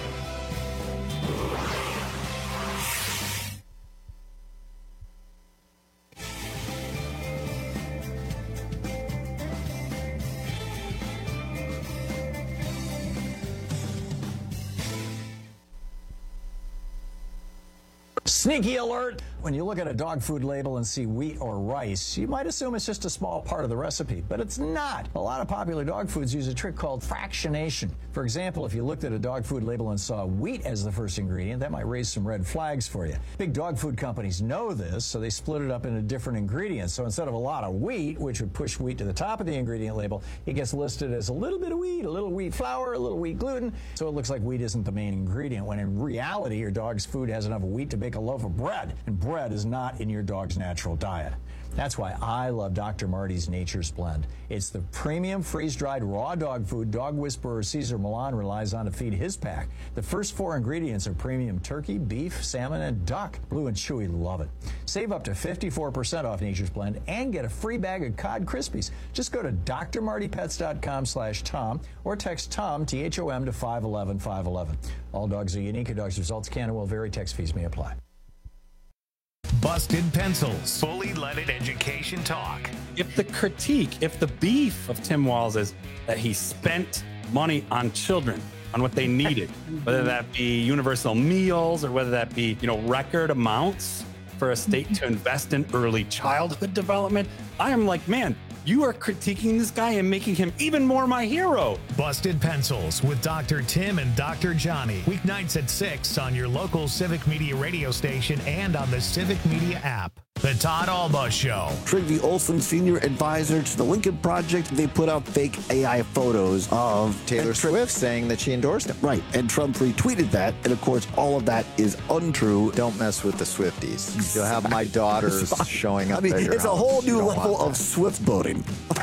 Sneaky alert! When you look at a dog food label and see wheat or rice, you might assume it's just a small part of the recipe, but it's not. A lot of popular dog foods use a trick called fractionation. For example, if you looked at a dog food label and saw wheat as the first ingredient, that might raise some red flags for you. Big dog food companies know this, so they split it up into different ingredients. So instead of a lot of wheat, which would push wheat to the top of the ingredient label, it gets listed as a little bit of wheat, a little wheat flour, a little wheat gluten. So it looks like wheat isn't the main ingredient, when in reality, your dog's food has enough wheat to bake a loaf of bread, and bread is not in your dog's natural diet. That's why I love Dr. Marty's Nature's Blend. It's the premium freeze-dried raw dog food Dog Whisperer Cesar Millan relies on to feed his pack. The first 4 ingredients are premium turkey, beef, salmon, and duck. Blue and Chewy love it. Save up to 54% off Nature's Blend and get a free bag of Cod Krispies. Just go to drmartypets.com/Tom or text Tom, T-H-O-M, to 511-511. All dogs are unique. A dog's results can and will vary. Text fees may apply. Busted Pencils. Fully leaded education talk. If the beef of Tim Walz is that he spent money on children, on what they needed, whether that be universal meals or whether that be, record amounts for a state to invest in early childhood development, I am like, man, you are critiquing this guy and making him even more my hero. Busted Pencils with Dr. Tim and Dr. Johnny. Weeknights at 6 on your local Civic Media radio station and on the Civic Media app. The Todd Alba Show. Trygve Olsen, senior advisor to the Lincoln Project, they put out fake AI photos of Taylor Swift saying that she endorsed him. Right, and Trump retweeted that, and of course, all of that is untrue. Don't mess with the Swifties. You'll have my daughters showing up. It's a whole new level of Swift boating.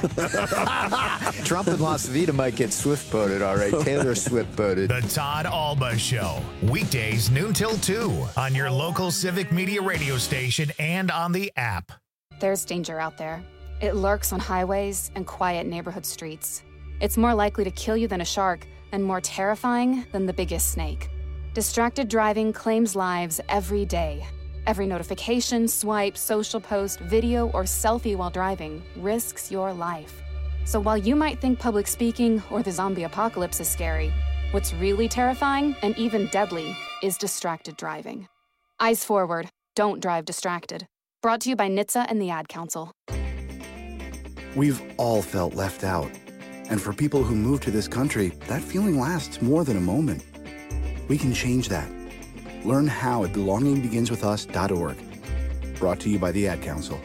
Trump in Las Vegas might get Swift boated, all right. Taylor Swift boated. The Todd Alba Show. Weekdays noon till 2 on your local Civic Media radio station and on the app. There's danger out there. It lurks on highways and quiet neighborhood streets. It's more likely to kill you than a shark and more terrifying than the biggest snake. Distracted driving claims lives every day. Every notification, swipe, social post, video, or selfie while driving risks your life. So while you might think public speaking or the zombie apocalypse is scary, what's really terrifying and even deadly is distracted driving. Eyes forward. Don't drive distracted. Brought to you by NHTSA and the Ad Council. We've all felt left out. And for people who move to this country, that feeling lasts more than a moment. We can change that. Learn how at belongingbeginswithus.org. Brought to you by the Ad Council.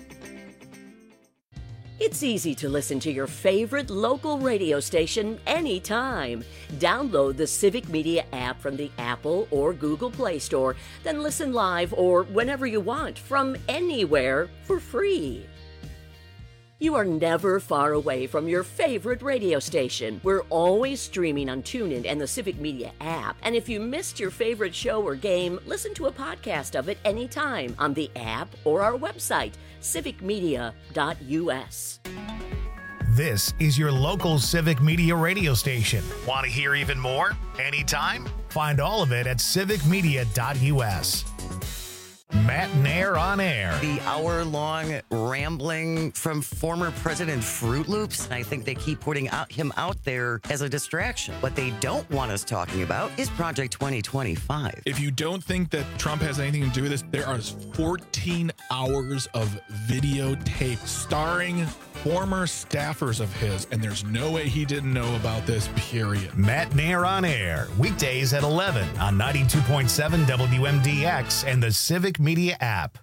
It's easy to listen to your favorite local radio station anytime. Download the Civic Media app from the Apple or Google Play Store, then listen live or whenever you want from anywhere for free. You are never far away from your favorite radio station. We're always streaming on TuneIn and the Civic Media app. And if you missed your favorite show or game, listen to a podcast of it anytime on the app or our website, civicmedia.us. This is your local Civic Media radio station. Want to hear even more? Anytime? Find all of it at civicmedia.us. Matt Nair on Air. The hour-long rambling from former President Fruit Loops. I think they keep putting him out there as a distraction. What they don't want us talking about is Project 2025. If you don't think that Trump has anything to do with this, there are 14 hours of videotape starring former staffers of his, and there's no way he didn't know about this, period. Matt Nair on Air, weekdays at 11 on 92.7 WMDX and the Civic Media app.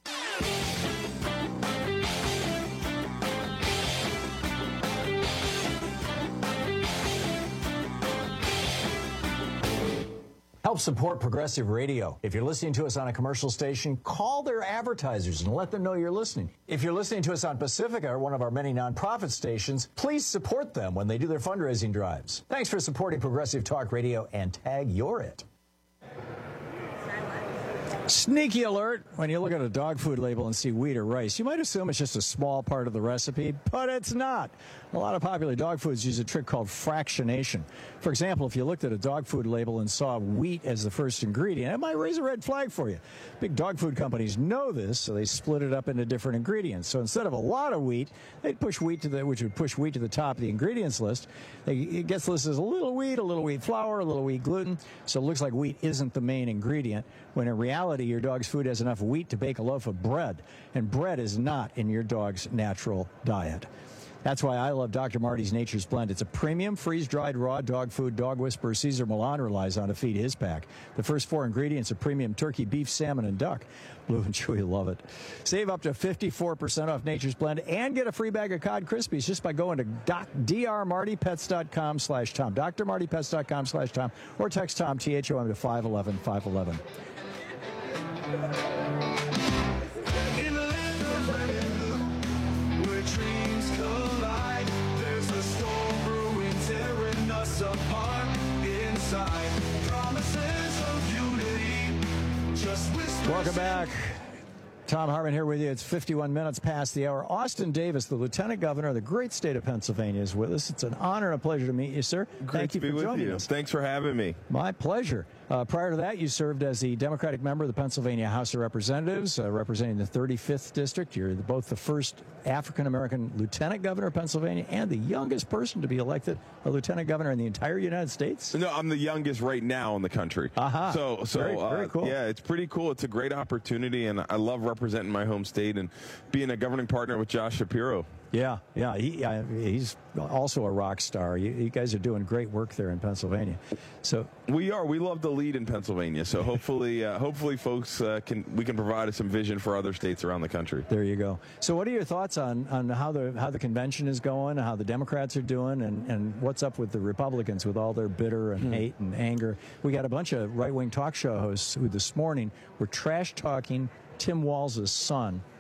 Help support Progressive Radio. If you're listening to us on a commercial station, call their advertisers and let them know you're listening. If you're listening to us on Pacifica, or one of our many nonprofit stations, please support them when they do their fundraising drives. Thanks for supporting Progressive Talk Radio, and tag you're it. Sneaky alert. When you look at a dog food label and see wheat or rice, you might assume it's just a small part of the recipe, but it's not. A lot of popular dog foods use a trick called fractionation. For example, if you looked at a dog food label and saw wheat as the first ingredient, it might raise a red flag for you. Big dog food companies know this, so they split it up into different ingredients. So instead of a lot of wheat, they'd push wheat to which would push wheat to the top of the ingredients list. It gets listed as a little wheat flour, a little wheat gluten. So it looks like wheat isn't the main ingredient, when in reality, your dog's food has enough wheat to bake a loaf of bread, and bread is not in your dog's natural diet. That's why I love Dr. Marty's Nature's Blend. It's a premium freeze-dried raw dog food Dog Whisperer Cesar Millan relies on to feed his pack. The first 4 ingredients are premium turkey, beef, salmon, and duck. Blue and Chewy love it. Save up to 54% off Nature's Blend and get a free bag of Cod Krispies just by going to drmartypets.com/Tom, drmartypets.com/Tom, or text Tom, THOM, to 511-511. Welcome back. Tom Hartman here with you. It's 51 minutes past the hour. Austin Davis, the Lieutenant Governor of the great state of Pennsylvania, is with us. It's an honor and a pleasure to meet you, sir. Thank you for joining us. Thanks for having me. My pleasure. Prior to that, you served as the Democratic member of the Pennsylvania House of Representatives, representing the 35th District. You're both the first African-American Lieutenant Governor of Pennsylvania and the youngest person to be elected a Lieutenant Governor in the entire United States. No, I'm the youngest right now in the country. So very cool. Yeah, it's pretty cool. It's a great opportunity, and I love representing my home state and being a governing partner with Josh Shapiro. Yeah, he's also a rock star. You guys are doing great work there in Pennsylvania. So we love to lead in Pennsylvania. So hopefully folks we can provide some vision for other states around the country. There you go. So what are your thoughts on how the convention is going, how the Democrats are doing, and what's up with the Republicans with all their bitter and hate and anger? We got a bunch of right-wing talk show hosts who this morning were trash talking Tim Walz's son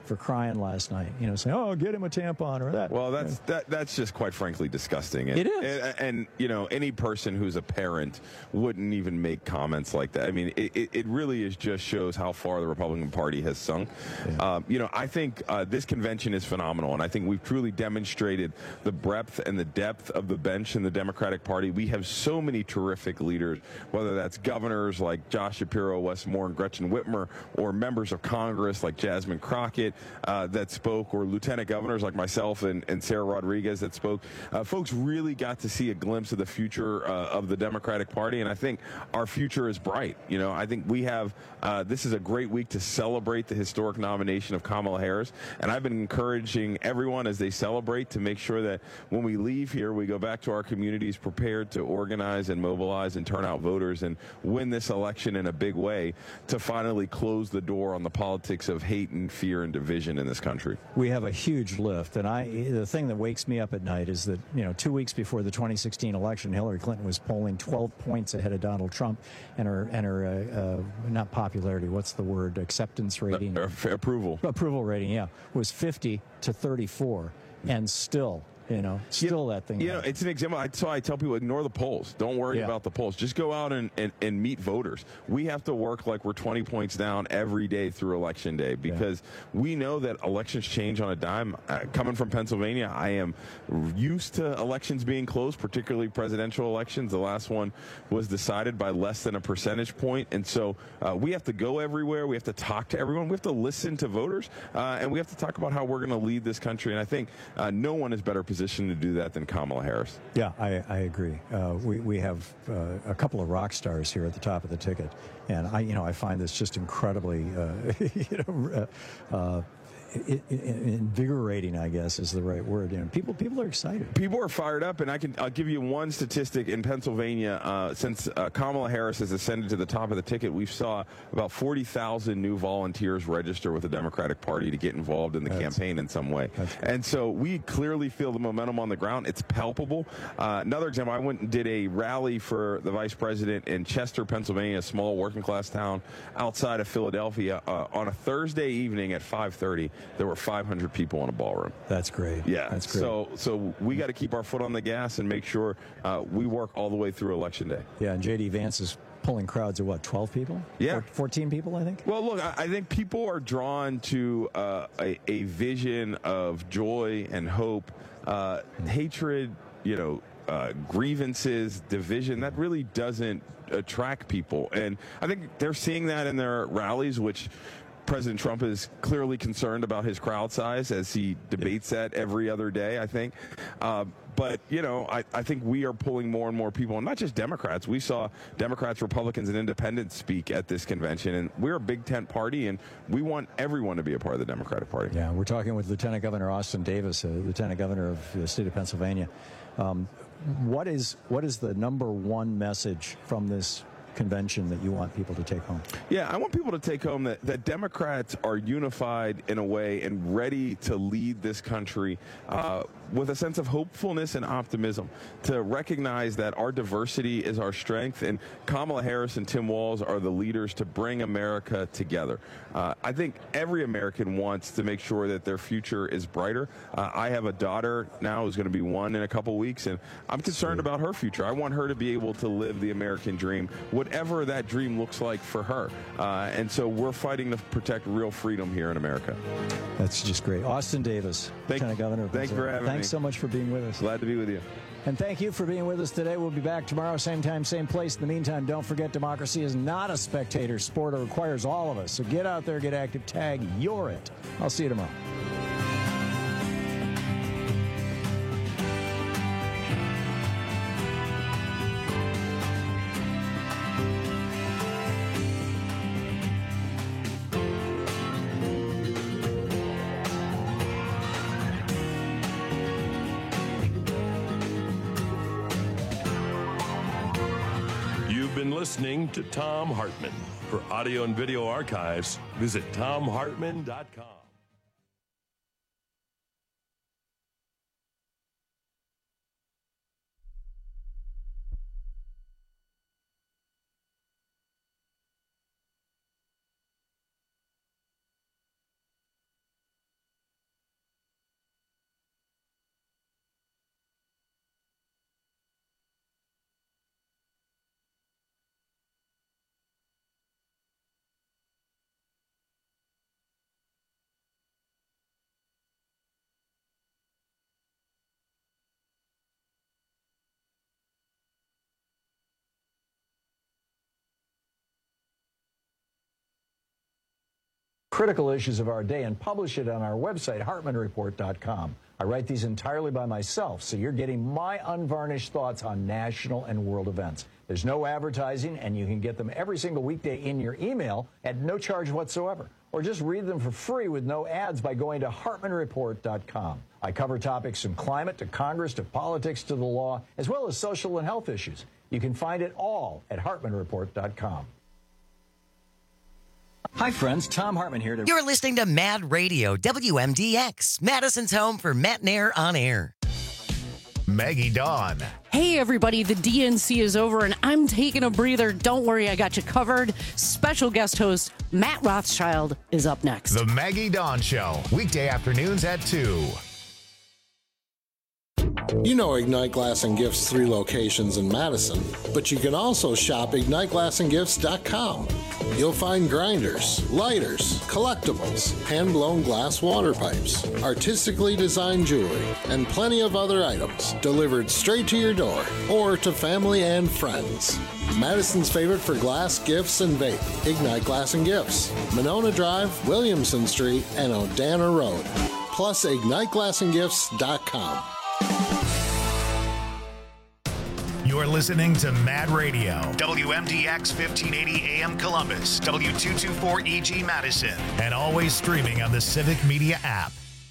for crying last night. You know, saying, "Oh, get him a tampon," or that. Well, that's just quite frankly disgusting. It is. And you know, any person who's a parent wouldn't even make comments like that. I mean, it really just shows how far the Republican Party has sunk. Yeah. You know, I think this convention is phenomenal, and I think we've truly demonstrated the breadth and the depth of the bench in the Democratic Party. We have so many terrific leaders, whether that's governors like Josh Shapiro, Wes Moore, and Gretchen Whitmer, or members of Congress like Jasmine Crockett that spoke, or lieutenant governors like myself and Sarah Rodriguez that spoke. Folks really got to see a glimpse of the future of the Democratic Party, and I think our future is bright. You know, I think we have, this is a great week to celebrate the historic nomination of Kamala Harris, and I've been encouraging everyone as they celebrate to make sure that when we leave here, we go back to our communities prepared to organize and mobilize and turn out voters and win this election in a big way to finally close the door on the politics of hate and fear and division in this country. We have a huge lift, and the thing that wakes me up at night is that, you know, 2 weeks before the 2016 election, Hillary Clinton was polling 12 points ahead of Donald Trump, and her not popularity, what's the word, acceptance rating? Approval rating, yeah, was 50 to 34, and still. You know, that thing. You know, it's an example. So I tell people, ignore the polls. Don't worry about the polls. Just go out and meet voters. We have to work like we're 20 points down every day through Election Day because we know that elections change on a dime. Coming from Pennsylvania, I am used to elections being close, particularly presidential elections. The last one was decided by less than a percentage point. And so we have to go everywhere. We have to talk to everyone. We have to listen to voters. And we have to talk about how we're going to lead this country. And I think no one is better position to do that than Kamala Harris. Yeah, I agree. We have a couple of rock stars here at the top of the ticket, and I find this just incredibly invigorating, I guess, is the right word. You know, people are excited. People are fired up, and I'll give you one statistic in Pennsylvania. Since Kamala Harris has ascended to the top of the ticket, we've saw about 40,000 new volunteers register with the Democratic Party to get involved in the campaign in some way. And so we clearly feel the momentum on the ground. It's palpable. Another example, I went and did a rally for the vice president in Chester, Pennsylvania, a small working class town outside of Philadelphia, on a Thursday evening at 5:30. There were 500 people in a ballroom. That's great. Yeah. That's great. So we got to keep our foot on the gas and make sure we work all the way through Election Day. Yeah, and J.D. Vance is pulling crowds of, 12 people? Yeah. 14 people, I think? Well, look, I think people are drawn to a vision of joy and hope, hatred, grievances, division. That really doesn't attract people. And I think they're seeing that in their rallies, which President Trump is clearly concerned about his crowd size as he debates that every other day, I think. But, I think we are pulling more and more people, and not just Democrats. We saw Democrats, Republicans, and independents speak at this convention, and we're a big tent party, and we want everyone to be a part of the Democratic Party. Yeah, we're talking with Lieutenant Governor Austin Davis, Lieutenant Governor of the state of Pennsylvania. What is the number one message from this convention that you want people to take home? Yeah, I want people to take home that Democrats are unified in a way and ready to lead this country with a sense of hopefulness and optimism, to recognize that our diversity is our strength, and Kamala Harris and Tim Walz are the leaders to bring America together. I think every American wants to make sure that their future is brighter. I have a daughter now who's going to be 1 in a couple weeks, and I'm concerned about her future. I want her to be able to live the American dream, whatever that dream looks like for her. And so we're fighting to protect real freedom here in America. That's just great. Austin Davis, Lieutenant Governor. Thanks for having me. Thanks so much for being with us. Glad to be with you. And thank you for being with us today. We'll be back tomorrow, same time, same place. In the meantime, don't forget, democracy is not a spectator sport. It requires all of us. So get out there, get active, tag, you're it. I'll see you tomorrow. Listening to Thom Hartmann. For audio and video archives, visit thomhartmann.com. critical issues of our day and publish it on our website, HartmanReport.com. I write these entirely by myself, so you're getting my unvarnished thoughts on national and world events. There's no advertising, and you can get them every single weekday in your email at no charge whatsoever. Or just read them for free with no ads by going to HartmanReport.com. I cover topics from climate to Congress to politics to the law, as well as social and health issues. You can find it all at HartmanReport.com. Hi, friends. Tom Hartman here. You're listening to Mad Radio, WMDX, Madison's home for Matt Nair on air. Maggie Dawn. Hey, everybody, the DNC is over, and I'm taking a breather. Don't worry, I got you covered. Special guest host Matt Rothschild is up next. The Maggie Dawn Show, weekday afternoons at 2. You know Ignite Glass and Gifts' 3 locations in Madison, but you can also shop IgniteGlassandGifts.com. You'll find grinders, lighters, collectibles, hand-blown glass water pipes, artistically designed jewelry, and plenty of other items delivered straight to your door or to family and friends. Madison's favorite for glass, gifts, and vape, Ignite Glass and Gifts, Monona Drive, Williamson Street, and Odana Road. Plus IgniteGlassandGifts.com. You're listening to Mad Radio, WMDX 1580 AM Columbus, W224EG Madison, and always streaming on the Civic Media app.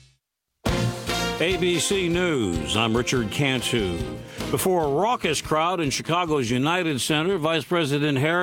ABC News, I'm Richard Cantu. Before a raucous crowd in Chicago's United Center, Vice President Harris